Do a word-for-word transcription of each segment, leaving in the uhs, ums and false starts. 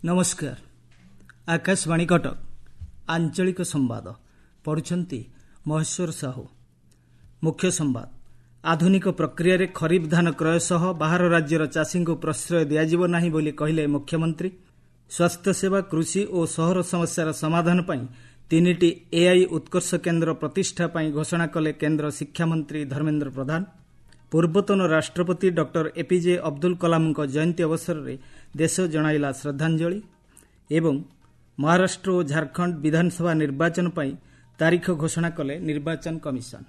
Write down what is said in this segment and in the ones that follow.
नमस्कार। आकाशवाणी कटक आंचलिक संवाद पढ़ुछंती महेश्वर साहू। मुख्य संवाद। आधुनिक प्रक्रिया रे खरीफ धान क्रय सह बाहर राज्यर चाषी को प्रश्रय दियाजिबो नाही बोली कहिले मुख्यमंत्री। स्वास्थ्य सेवा, कृषि और सहर समस्यार समाधान पई तीनिटी एआई उत्कर्ष केन्द्र प्रतिष्ठा पई घोषणा कले केन्द्र शिक्षा मंत्री धर्मेन्द्र प्रधान। पूर्वतन राष्ट्रपति डॉक्टर एपीजे अब्दुल कलाम जयंती अवसर में देश जणाइला श्रद्धांजलि। एवं महाराष्ट्र और झारखंड विधानसभा निर्वाचन पई तारीख घोषणा कले निर्वाचन कमिशन।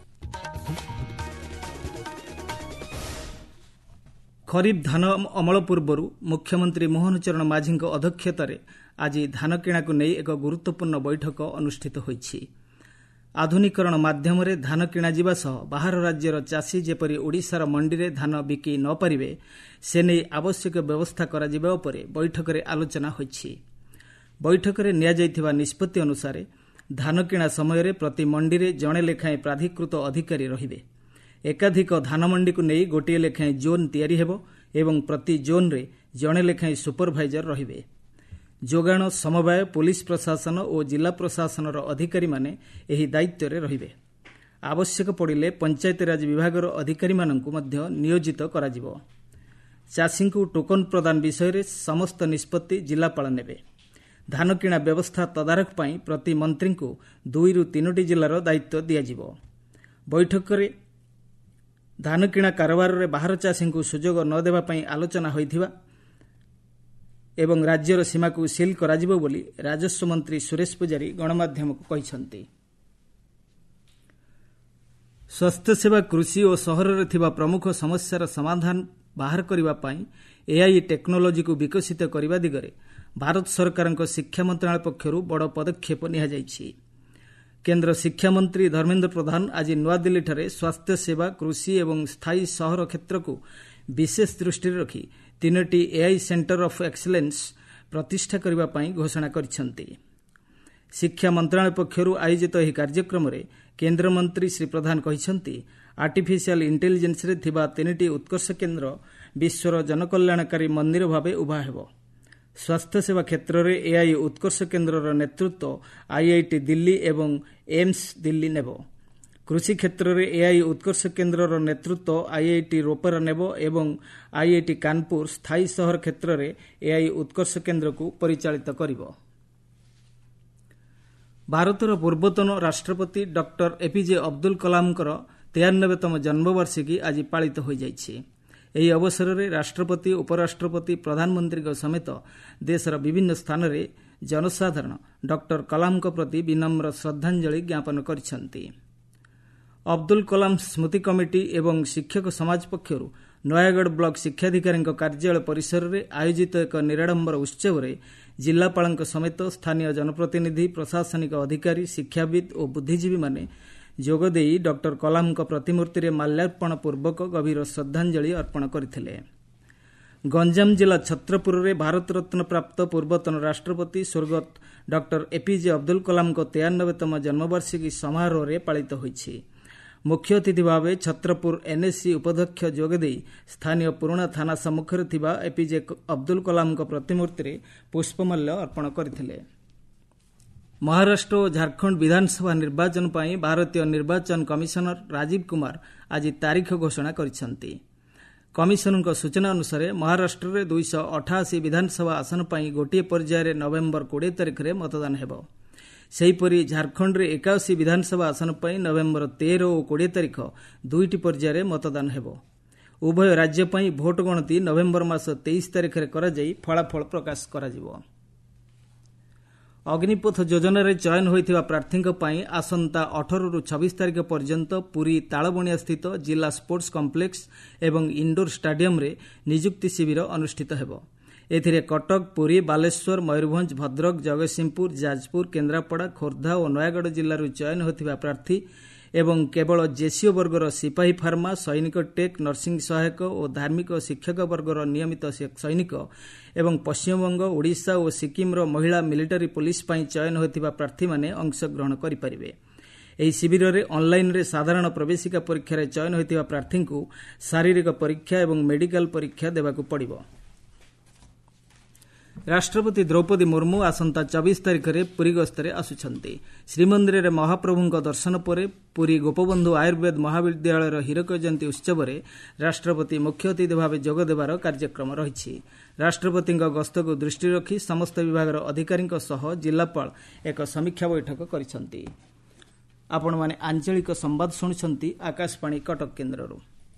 खरीफ धान अमल पूर्व मुख्यमंत्री मोहन चरण माझी अध्यक्षतार आज धान किणा को नहीं एक गुरुत्वपूर्ण बैठक अनुष्ठित होईछि। आधुनिकरण माध्यम धान किणा जिबा सह बाहर राज्यर चाषी जेपरी ओडिशार मंडी रे धान बिकी न पारिबे से नहीं आवश्यक व्यवस्था करा जिबा उपरे बैठक रे आलोचना होईछि। बैठक रे निया जायथिबा निष्पत्ति अनुसार धान किणा समय रे प्रति मंडी रे जणे लेखाएं प्राधिकृत अधिकारी रहिबे। एकाधिक धान मंडी को नहीं गोटिए लेखाएं जोन तैयारी हेबो एवं प्रति जोन रे जणे लेखाएं सुपरभाइजर रहिबे। जोगाण, समवाय, पुलिस प्रशासन और जिला प्रशासन अधिकारी माने एही दायित्व रे रहिबे। आवश्यक पड़िले पंचायतीराज विभागर अधिकारी माननकु मध्य नियोजित कराजिबो। चाषी को टोकन प्रदान विषय रे समस्त निष्पत्ति जिलापाल नेबे। धान किणा व्यवस्था तदारख पई प्रति मंत्री को दुई रु तीनोटी जिलार दायित्व दियाजिबो। बैठक रे धान किणा कारोबार रे बाहर चाषी को सुजोग न देबा पई आलोचना होइथिबा एवं राज्यर सीमा को सील कराजिबो बोली राजस्व मंत्री सुरेश पुजारी गणमाध्यम को कहिसंती। स्वास्थ्य सेवा, कृषि और सहर रे थिबा प्रमुख समस्यार समाधान बाहर करिबा पई एआई टेक्नोलोजी को विकसित करिबा दिगरे भारत सरकारक शिक्षा मंत्रालय पक्षरु बड़ पदक्षेप निया जायछि। केन्द्र शिक्षा मंत्री धर्मेन्द्र प्रधान आज नुआदिल्ली ठारे स्वास्थ्य सेवा, कृषि एवं स्थायी सहर क्षेत्र को विशेष दृष्टि रखी तीनोटी एआई सेंटर ऑफ एक्सीलेंस प्रतिष्ठा करने पई घोषणा करिसेंती। शिक्षा मंत्रालय पक्षरु आयोजित एही कार्यक्रम रे केन्द्र मंत्री श्री प्रधान कहिसेंती आर्टिफिशियल इंटेलिजेंस रे थिबा तीनोटी उत्कर्ष केन्द्र विश्वर जनकल्याणकारी मंदिर भावे उभा हेबो। स्वास्थ्य सेवा क्षेत्र रे एआई उत्कर्ष केन्द्रर नेतृत्व आईआईटी दिल्ली एवं एम्स दिल्ली नेबो। कृषि क्षेत्र रे एआई उत्कर्ष केन्द्रर नेतृत्व आईआईटी रोपर नेबो एवं आईआईटी कानपुर स्थायी सहर क्षेत्र रे एआई उत्कर्ष केन्द्र को परिचालित करिबो। भारतर पूर्वतन राष्ट्रपति डॉक्टर एपीजे अब्दुल कलाम तेयानबेतम जन्मवार्षिकी आज पालित हो जाइछि। एही अवसर में राष्ट्रपति, उपराष्ट्रपति, प्रधानमंत्री समेत देशर विभिन्न स्थान रे जनसाधारण डॉक्टर कलाम प्रति विनम्र श्रद्धांजलि ज्ञापन करिसेंती। अब्दुल कलाम स्मृति कमिटी एवं शिक्षक समाज पक्षरु नयागढ़ ब्लॉक शिक्षाधिकारी कार्यालय परिसर में आयोजित एक निराडंबर उत्सव में जिलापाल समेत स्थानीय जनप्रतिनिधि, प्रशासनिक अधिकारी, शिक्षाविद और बुद्धिजीवी माने जोगदेई डॉक्टर कलाम प्रतिमूर्ति रे माल्यार्पण पूर्वक गभीर श्रद्धांजलि अर्पण करथिले। गंजाम जिला छत्रपुर रे भारत रत्न प्राप्त पूर्वतन राष्ट्रपति स्वर्गत डॉक्टर एपीजे अब्दुल कलाम तेयानबेतम जन्मवार्षिकी समारोह रे पालित होईछि। मुख्य अतिथि भाव छत्रपुर एनएससी उपाध्यक्ष जोगदेई स्थानीय पुराणा थाना सम्मुखें थिबा एपीजे अब्दुल कलाम प्रतिमूर्ति रे पुष्पमाल्य अर्पण करथिले। महाराष्ट्र और झारखंड विधानसभा निर्वाचन पई भारतीय निर्वाचन कमिशनर राजीव कुमार आज तारीख घोषणा करिसेंती। कमिशनर सूचना अनुसार महाराष्ट्र में दुईश अठाशी विधानसभा आसन पई गोटे पर्यायर नवेम्बर कोड़े तारिख रे मतदान हेबो। सेहीपरि झारखंड रे एकाशी विधानसभा आसन पई नवेम्बर तेरह और कोड़े तारिख दुईटी पर्यायर मतदान हेबो। उभय राज्य पई भोट गणति नवेम्बर मास तेईस तारिख रे करा जाई फलाफल प्रकाश करा जिवो। अग्निपथ योजना रे चयन होइथिबा प्रार्थीक पई आसंता अठारह रु छब्बीस तारिख पर्यंत पुरी तालबणिया स्थित जिला स्पोर्ट्स कॉम्प्लेक्स एवं इंडोर स्टाडियम रे नियुक्ति शिविर अनुष्ठित हेबो। एथिरे कटक, पुरी, बालेश्वर, मयूरभंज, भद्रक, जगतसिंहपुर, जाजपुर, केन्द्रापड़ा, खोर्धा और नयागढ़ जिल्लारू चयन होइथिबा प्रार्थी एवं केवल जेसीओ वर्गर सिपाही फार्मा, सैनिक टेक, नर्सिंग सहायक और धार्मिक शिक्षक वर्गर नियमित सैनिक एवं पश्चिमबंग, ओडिशा और सिक्किमर महिला मिलिटारी पुलिस पई चयन होइथिबा प्रार्थी माने अंशग्रहण करिपारिबे। ଏହି ଶିବିରରେ ଅନ୍ଲାଇନ୍ରେ ସାଧାରଣ ପ୍ରବେଶିକା ପରୀକ୍ଷାରେ ଚୟନ ହୋଇଥିବା ପ୍ରାର୍ଥୀଙ୍କୁ ଶାରୀରିକ ପରୀକ୍ଷା ଏବଂ ମେଡିକାଲ ପରୀକ୍ଷା ଦେବାକୁ ପଡ଼ିବ। ରାଷ୍ଟ୍ରପତି ଦ୍ରୌପଦୀ ମୁର୍ମୁ ଆସନ୍ତା ଚବିଶ ତାରିଖରେ ପୁରୀ ଗସ୍ତରେ ଆସୁଛନ୍ତି। ଶ୍ରୀମନ୍ଦିରରେ ମହାପ୍ରଭୁଙ୍କ ଦର୍ଶନ ପରେ ପୁରୀ ଗୋପବନ୍ଧୁ ଆୟୁର୍ବେଦ ମହାବିଦ୍ୟାଳୟର ହୀରକ ଜୟନ୍ତୀ ଉତ୍ସବରେ ରାଷ୍ଟ୍ରପତି ମୁଖ୍ୟ ଅତିଥି ଭାବେ ଯୋଗ ଦେବାର କାର୍ଯ୍ୟକ୍ରମ ରହିଛି। ରାଷ୍ଟ୍ରପତିଙ୍କ ଗସ୍ତକୁ ଦୃଷ୍ଟିରେ ରଖି ସମସ୍ତ ବିଭାଗର ଅଧିକାରୀଙ୍କ ସହ ଜିଲ୍ଲାପାଳ ଏକ ସମୀକ୍ଷା ବୈଠକ କରିଛନ୍ତି। ଆପଣମାନେ ଆଞ୍ଚଳିକ ସମ୍ବାଦ ଶୁଣୁଛନ୍ତି ଆକାଶବାଣୀ କଟକ କେନ୍ଦ୍ରରୁ।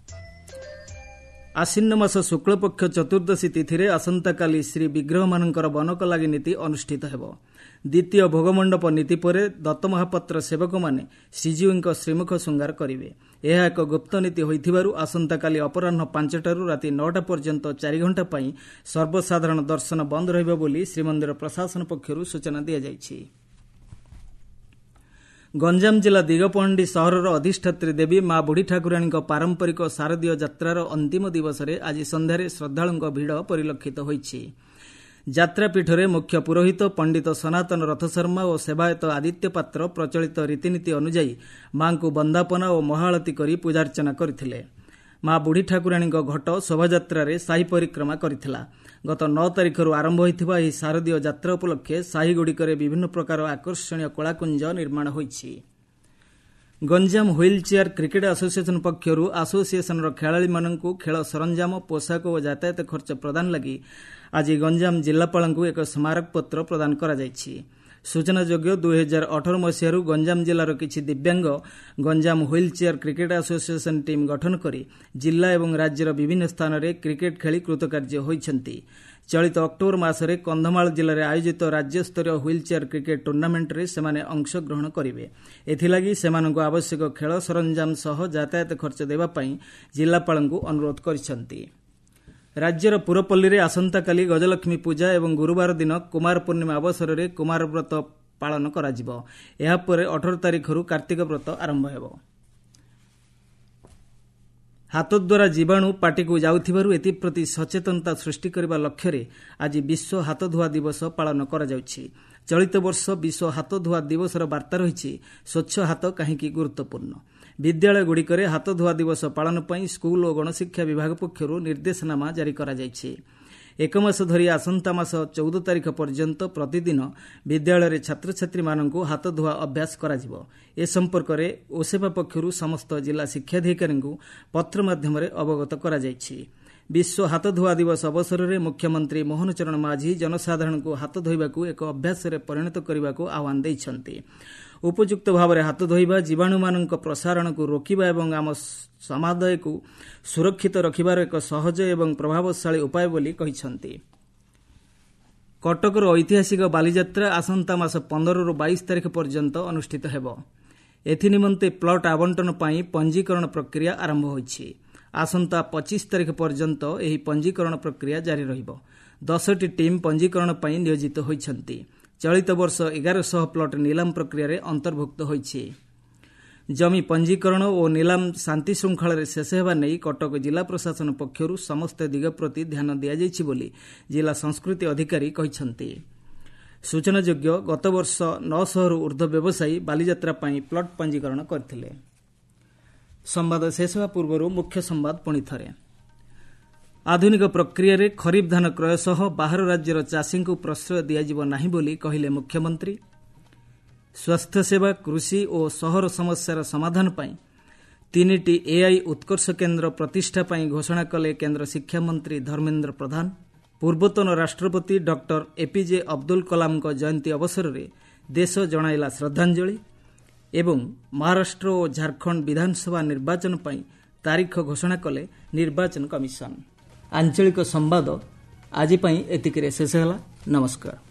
ଆଶ୍ୱିନ ମାସ ଶୁକ୍ଳପକ୍ଷ ଚତୁର୍ଦ୍ଦଶୀ ତିଥିରେ ଆସନ୍ତାକାଲି ଶ୍ରୀବିଗ୍ରହମାନଙ୍କର ବନକ ଲାଗି ନୀତି ଅନୁଷ୍ଠିତ ହେବ। ଦ୍ୱିତୀୟ ଭୋଗମଣ୍ଡପ ନୀତି ପରେ ଦତ୍ତମହାପାତ୍ର ସେବକମାନେ ଶ୍ରୀଜୀଉଙ୍କ ଶ୍ରୀମୁଖ ଶୃଙ୍ଗାର କରିବେ। ଏହା ଏକ ଗୁପ୍ତ ନୀତି ହୋଇଥିବାରୁ ଆସନ୍ତାକାଲି ଅପରାହ୍ନ ପାଞ୍ଚଟାରୁ ରାତି ନଅଟା ପର୍ଯ୍ୟନ୍ତ ଚାରି ଘଣ୍ଟା ପାଇଁ ସର୍ବସାଧାରଣ ଦର୍ଶନ ବନ୍ଦ ରହିବ ବୋଲି ଶ୍ରୀମନ୍ଦିର ପ୍ରଶାସନ ପକ୍ଷରୁ ସୂଚନା ଦିଆଯାଇଛି। ଗଞ୍ଜାମ ଜିଲ୍ଲା ଦିଗପହଣ୍ଡି ସହରର ଅଧିଷ୍ଠାତ୍ରୀ ଦେବୀ ମା ବୁଢ଼ୀ ଠାକୁରାଣୀଙ୍କ ପାରମ୍ପରିକ ଶାରଦୀୟ ଯାତ୍ରାର ଅନ୍ତିମ ଦିବସରେ ଆଜି ସନ୍ଧ୍ୟାରେ ଶ୍ରଦ୍ଧାଳୁଙ୍କ ଭିଡ଼ ପରିଲକ୍ଷିତ ହୋଇଛି। ଯାତ୍ରାପୀଠରେ ମୁଖ୍ୟ ପୁରୋହିତ ପଣ୍ଡିତ ସନାତନ ରଥଶର୍ମା ଓ ସେବାୟତ ଆଦିତ୍ୟ ପାତ୍ର ପ୍ରଚଳିତ ରୀତିନୀତି ଅନୁଯାୟୀ ମାଙ୍କୁ ବନ୍ଦାପନା ଓ ମହାଆଳତୀ କରି ପୂଜାର୍ଚ୍ଚନା କରିଥିଲେ। ମା ବୁଢ଼ୀ ଠାକୁରାଣୀଙ୍କ ଘଟ ଶୋଭାଯାତ୍ରାରେ ସାହି ପରିକ୍ରମା କରିଥିଲା। ଗତ ନଅ ତାରିଖରୁ ଆରମ୍ଭ ହୋଇଥିବା ଏହି ଶାରଦୀୟ ଯାତ୍ରା ଉପଲକ୍ଷେ ସାହିଗୁଡ଼ିକରେ ବିଭିନ୍ନ ପ୍ରକାର ଆକର୍ଷଣୀୟ କଳାକୁଞ୍ଜ ନିର୍ମାଣ ହୋଇଛି। Ganjam wheelchair cricket association ପକ୍ଷରୁ ଆସୋସିଏସନ୍ର ଖେଳାଳିମାନଙ୍କୁ ଖେଳ ସରଞ୍ଜାମ, ପୋଷାକ ଓ ଯାତାୟାତ ଖର୍ଚ୍ଚ ପ୍ରଦାନ ଲାଗି ଆଜି ଗଞ୍ଜାମ ଜିଲ୍ଲାପାଳଙ୍କୁ ଏକ ସ୍ମାରକପତ୍ର ପ୍ରଦାନ କରାଯାଇଛି। ସୂଚନାଯୋଗ୍ୟ ଦୁଇ ହଜାର ଅଠର ମସିହାରୁ ଗଞ୍ଜାମ ଜିଲ୍ଲାର କିଛି ଦିବ୍ୟାଙ୍ଗ Ganjam wheelchair cricket association team ଗଠନ କରି ଜିଲ୍ଲା ଏବଂ ରାଜ୍ୟର ବିଭିନ୍ନ ସ୍ଥାନରେ କ୍ରିକେଟ୍ ଖେଳି କୃତକାର୍ଯ୍ୟ ହୋଇଛନ୍ତି। ଚଳିତ ଅକ୍ଟୋବର ମାସରେ କନ୍ଧମାଳ ଜିଲ୍ଲାରେ ଆୟୋଜିତ ରାଜ୍ୟସ୍ତରୀୟ ହୁଇଲ୍ ଚେୟାର କ୍ରିକେଟ୍ ଟୁର୍ଣ୍ଣାମେଣ୍ଟରେ ସେମାନେ ଅଂଶଗ୍ରହଣ କରିବେ। ଏଥିଲାଗି ସେମାନଙ୍କୁ ଆବଶ୍ୟକ ଖେଳ ସରଞ୍ଜାମ ସହ ଯାତାୟାତ ଖର୍ଚ୍ଚ ଦେବା ପାଇଁ ଜିଲ୍ଲାପାଳଙ୍କୁ ଅନୁରୋଧ କରିଛନ୍ତି। ରାଜ୍ୟର ପୁରପଲ୍ଲୀରେ ଆସନ୍ତାକାଲି ଗଜଲକ୍ଷ୍ମୀ ପୂଜା ଏବଂ ଗୁରୁବାର ଦିନ କୁମାର ପୂର୍ଣ୍ଣିମା ଅବସରରେ କୁମାର ବ୍ରତ ପାଳନ କରାଯିବ। ଏହାପରେ ଅଠର ତାରିଖରୁ କାର୍ତ୍ତିକ ବ୍ରତ ଆରମ୍ଭ ହେବ। ହାତଦ୍ୱାରା ଜୀବାଣୁ ପାଟିକୁ ଯାଉଥିବାରୁ ଏଥିପ୍ରତି ସଚେତନତା ସୃଷ୍ଟି କରିବା ଲକ୍ଷ୍ୟରେ ଆଜି ବିଶ୍ୱ ହାତଧୁଆ ଦିବସ ପାଳନ କରାଯାଉଛି। ଚଳିତ ବର୍ଷ ବିଶ୍ୱ ହାତଧୁଆ ଦିବସର ବାର୍ତ୍ତା ରହିଛି ସ୍ୱଚ୍ଛ ହାତ କାହିଁକି ଗୁରୁତ୍ୱପୂର୍ଣ୍ଣ। ବିଦ୍ୟାଳୟଗୁଡ଼ିକରେ ହାତଧୁଆ ଦିବସ ପାଳନ ପାଇଁ ସ୍କୁଲ ଓ ଗଣଶିକ୍ଷା ବିଭାଗ ପକ୍ଷରୁ ନିର୍ଦ୍ଦେଶନାମା ଜାରି କରାଯାଇଛି। ଏକ ମାସ ଧରି ଆସନ୍ତା ମାସ ଚଉଦ ତାରିଖ ପର୍ଯ୍ୟନ୍ତ ପ୍ରତିଦିନ ବିଦ୍ୟାଳୟରେ ଛାତ୍ରଛାତ୍ରୀମାନଙ୍କୁ ହାତଧୁଆ ଅଭ୍ୟାସ କରାଯିବ। ଏ ସମ୍ପର୍କରେ ଓସେବା ପକ୍ଷରୁ ସମସ୍ତ ଜିଲ୍ଲା ଶିକ୍ଷାଧିକାରୀଙ୍କୁ ପତ୍ର ମାଧ୍ୟମରେ ଅବଗତ କରାଯାଇଛି। ବିଶ୍ୱ ହାତଧୁଆ ଦିବସ ଅବସରରେ ମୁଖ୍ୟମନ୍ତ୍ରୀ ମୋହନ ଚରଣ ମାଝୀ ଜନସାଧାରଣଙ୍କୁ ହାତ ଧୋଇବାକୁ ଏକ ଅଭ୍ୟାସରେ ପରିଣତ କରିବାକୁ ଆହ୍ୱାନ ଦେଇଛନ୍ତି। ଉପଯୁକ୍ତ ଭାବରେ ହାତ ଧୋଇବା ଜୀବାଣୁମାନଙ୍କ ପ୍ରସାରଣକୁ ରୋକିବା ଏବଂ ଆମ ସମାଦୟକୁ ସୁରକ୍ଷିତ ରଖିବାର ଏକ ସହଜ ଏବଂ ପ୍ରଭାବଶାଳୀ ଉପାୟ ବୋଲି କହିଛନ୍ତି। କଟକର ଐତିହାସିକ ବାଲିଯାତ୍ରା ଆସନ୍ତା ମାସ ପନ୍ଦରରୁ ବାଇଶ ତାରିଖ ପର୍ଯ୍ୟନ୍ତ ଅନୁଷ୍ଠିତ ହେବ। ଏଥିନିମନ୍ତେ ପ୍ଲଟ୍ ଆବଣ୍ଟନ ପାଇଁ ପଞ୍ଜୀକରଣ ପ୍ରକ୍ରିୟା ଆରମ୍ଭ ହୋଇଛି। ଆସନ୍ତା ପଚିଶ ତାରିଖ ପର୍ଯ୍ୟନ୍ତ ଏହି ପଞ୍ଜୀକରଣ ପ୍ରକ୍ରିୟା ଜାରି ରହିବ। ଦଶଟି ଟିମ୍ ପଞ୍ଜୀକରଣ ପାଇଁ ନିୟୋଜିତ ହୋଇଛନ୍ତି। ଚଳିତ ବର୍ଷ ଏଗାରଶହ ପ୍ଲଟ୍ ନିଲାମ ପ୍ରକ୍ରିୟାରେ ଅନ୍ତର୍ଭୁକ୍ତ ହୋଇଛି। ଜମି ପଞ୍ଜୀକରଣ ଓ ନିଲାମ ଶାନ୍ତି ଶୃଙ୍ଖଳାରେ ଶେଷ ହେବା ନେଇ କଟକ ଜିଲ୍ଲା ପ୍ରଶାସନ ପକ୍ଷରୁ ସମସ୍ତ ଦିଗ ପ୍ରତି ଧ୍ୟାନ ଦିଆଯାଇଛି ବୋଲି ଜିଲ୍ଲା ସଂସ୍କୃତି ଅଧିକାରୀ କହିଛନ୍ତି। ସୂଚନାଯୋଗ୍ୟ ଗତବର୍ଷ ନଅଶହରୁ ଉର୍ଦ୍ଧ୍ୱ ବ୍ୟବସାୟୀ ବାଲିଯାତ୍ରା ପାଇଁ ପ୍ଲଟ୍ ପଞ୍ଜୀକରଣ କରିଥିଲେ। ସମ୍ବାଦ ଶେଷ ହେବା ପୂର୍ବରୁ ମୁଖ୍ୟ ସମ୍ବାଦ ପୁଣି ଥରେ। ଆଧୁନିକ ପ୍ରକ୍ରିୟାରେ ଖରିଫ ଧାନ କ୍ରୟ ସହ ବାହାର ରାଜ୍ୟର ଚାଷୀଙ୍କୁ ପ୍ରଶ୍ରୟ ଦିଆଯିବ ନାହିଁ ବୋଲି କହିଲେ ମୁଖ୍ୟମନ୍ତ୍ରୀ। ସ୍ୱାସ୍ଥ୍ୟସେବା, କୃଷି ଓ ସହର ସମସ୍ୟାର ସମାଧାନ ପାଇଁ ତିନିଟି ଏଆଇ ଉତ୍କର୍ଷ କେନ୍ଦ୍ର ପ୍ରତିଷ୍ଠା ପାଇଁ ଘୋଷଣା କଲେ କେନ୍ଦ୍ର ଶିକ୍ଷାମନ୍ତ୍ରୀ ଧର୍ମେନ୍ଦ୍ର ପ୍ରଧାନ। ପୂର୍ବତନ ରାଷ୍ଟ୍ରପତି ଡକ୍ଟର ଏପିଜେ ଅବଦୁଲ କଲାମଙ୍କ ଜୟନ୍ତୀ ଅବସରରେ ଦେଶ ଜଣାଇଲା ଶ୍ରଦ୍ଧାଞ୍ଜଳି ଏବଂ ମହାରାଷ୍ଟ୍ର ଓ ଝାଡ଼ଖଣ୍ଡ ବିଧାନସଭା ନିର୍ବାଚନ ପାଇଁ ତାରିଖ ଘୋଷଣା କଲେ ନିର୍ବାଚନ କମିଶନ। ଆଞ୍ଚଳିକ ସମ୍ବାଦ ଆଜି ପାଇଁ ଏତିକିରେ ଶେଷ ହେଲା। ନମସ୍କାର।